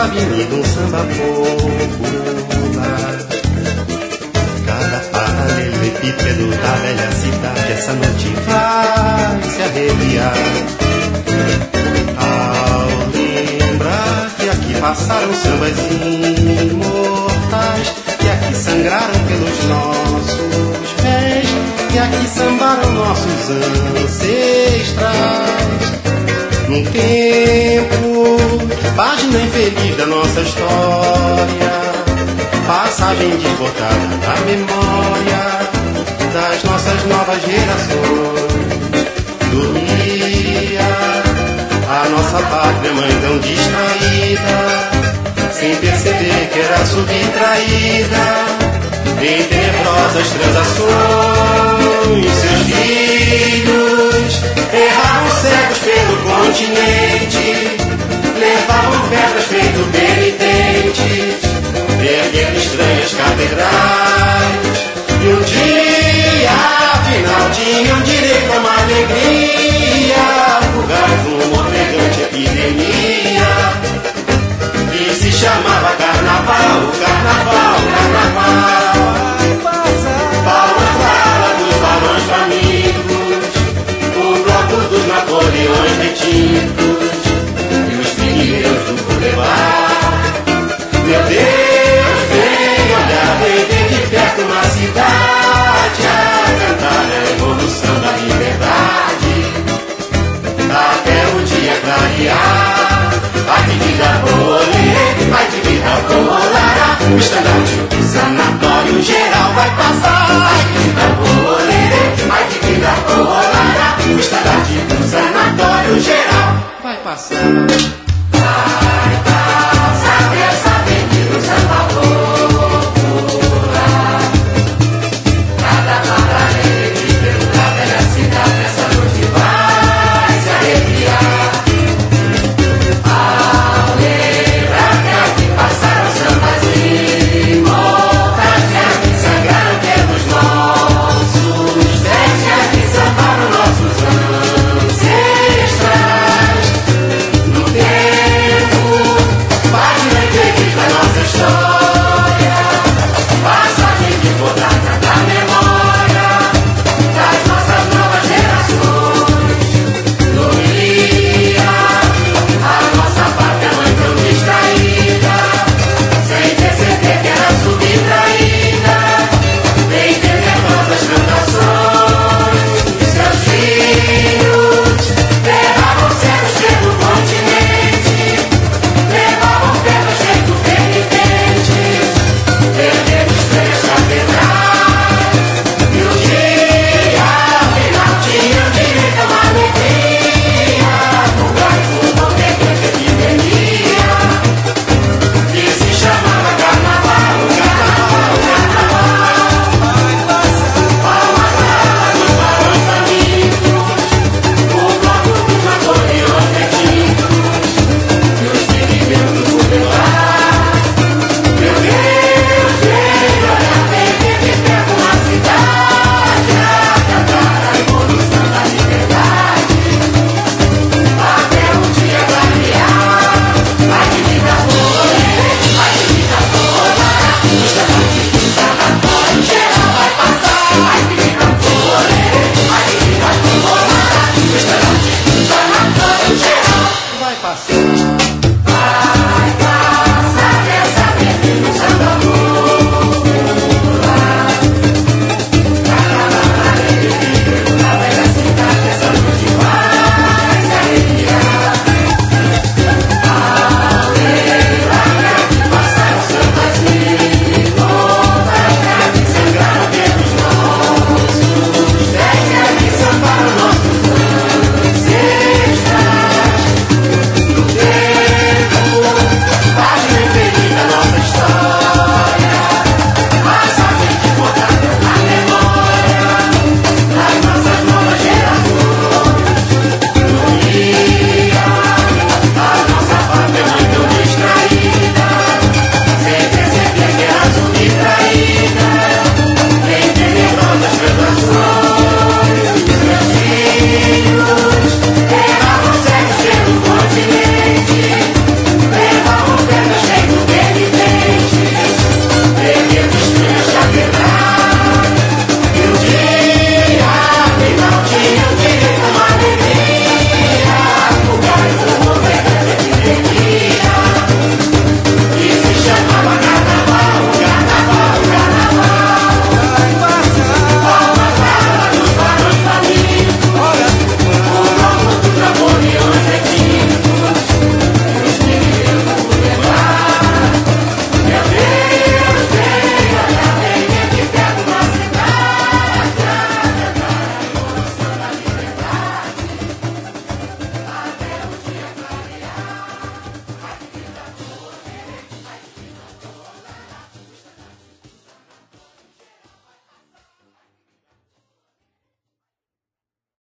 avenida um samba popular. Cada paralelepípedo da velha cidade essa noite vai se arrepiar. Ao lembrar que aqui passaram sambas imortais, que aqui sangraram pelos nossos pés, que aqui sambaram nossos ancestrais. Num tempo, página infeliz da nossa história, passagem desbotada da memória das nossas novas gerações. Dormia a nossa pátria mãe tão distraída, sem perceber que era subtraída em tenebrosas transações. Seus filhos erravam cegos pelo continente, levavam pedras feito penitentes, erguendo estranhas catedrais. E um dia, afinal, tinham direito a uma alegria fugaz, uma ofegante epidemia que se chamava carnaval, carnaval, carnaval. Palmas para dos barões famintos, o bloco dos Napoleões retintos e os pneus do Boulevard. Meu Deus, vem olhar, vem ver de perto uma cidade a cantar a evolução da liberdade, até o dia clarear. Ai que vida boa, ai que vida boa, o estandarte do sanatório geral vai passar. Ai que vida boa, ai que vida boa, o estandarte do sanatório geral vai passar. Vai passar essa avenida samba popular. Cada paralelepípedo da velha cidade essa noite vai se arrepiar. Ao lembrar que aqui passaram sambas imortais, que aqui sangraram pelos nossos pés, que aqui sambaram nossos ancestrais. No tempo, página infeliz da nossa história, passagem desbordada da memória das nossas novas gerações. Dormia a nossa pátria mãe tão distraída, sem perceber que era subtraída em tenebrosas cantações. Seus filhos erravam cegos pelo continente, levavam pedras feito penitentes, erguendo estranhas catedrais. E um dia, afinal, tinham direito a uma alegria fugaz, uma ofegante epidemia que se chamava carnaval, carnaval, carnaval. Palmas para dos barões famintos, o bloco dos Napoleões retintos e os pneus do Boulevard. Meu Deus, vem olhar, vem ver de perto uma cidade a cantar a evolução da liberdade, até o dia clarear. Ai que vida boa, ai que vida boa, o estandarte do sanatório geral vai passar. Ai que vida boa, ai que vida boa, o estandarte do sanatório geral vai passar.